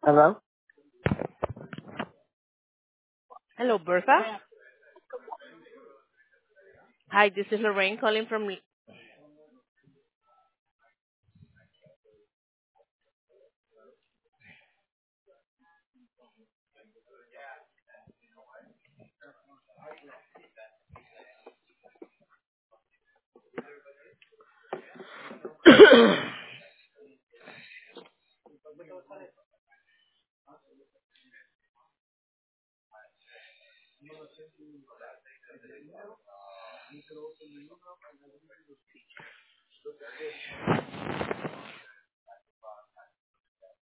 Hello? Hello, Bertha. Hi, this is Lorraine calling from.